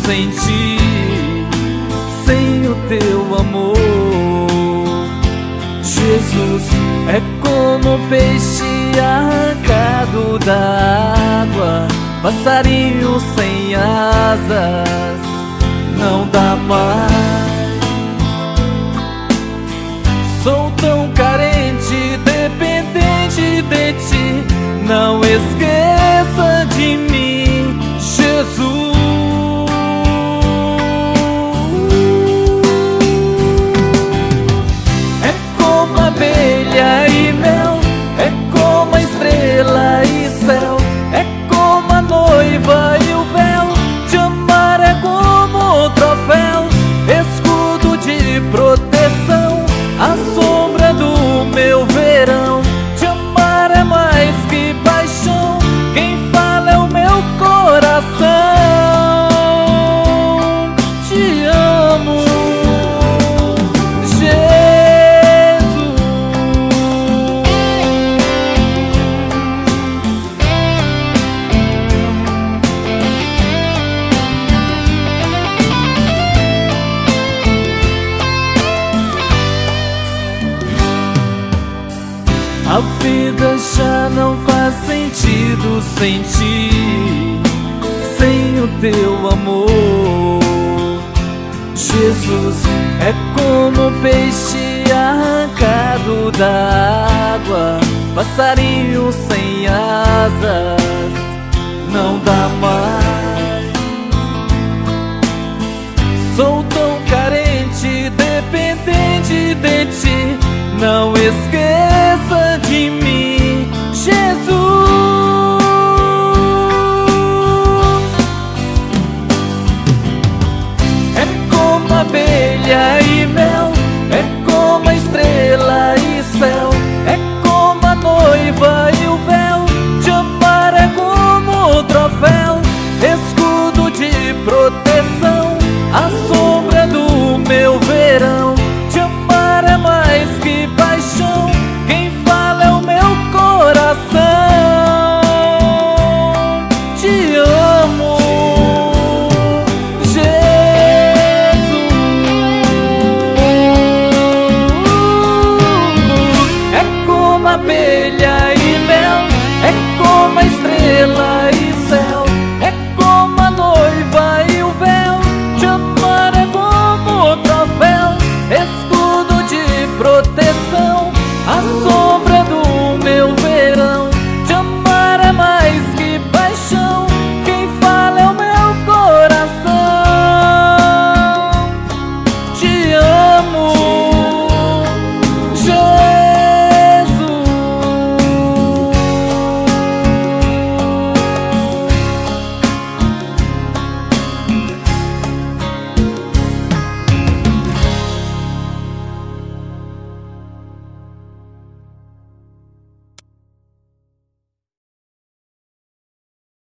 sem ti, sem o teu amor. Jesus é como peixe arrancado da água, passarinho sem asas, não dá mais. Sou tão carente, dependente de ti, não esqueça de mim, Jesus. É como abelha e mel, é como a estrela e céu, é como a noiva e o véu. Te amar é como o troféu, escudo de proteção, a sombra do meu verão. Te amar é mais que paixão, quem fala é o meu coração. Te amo, Jesus. A vida já não faz sentido sem ti, sem o teu amor. Jesus é como peixe arrancado da água, passarinho sem asas, não dá mais. Sou tão carente, dependente de ti, não esqueça de mim.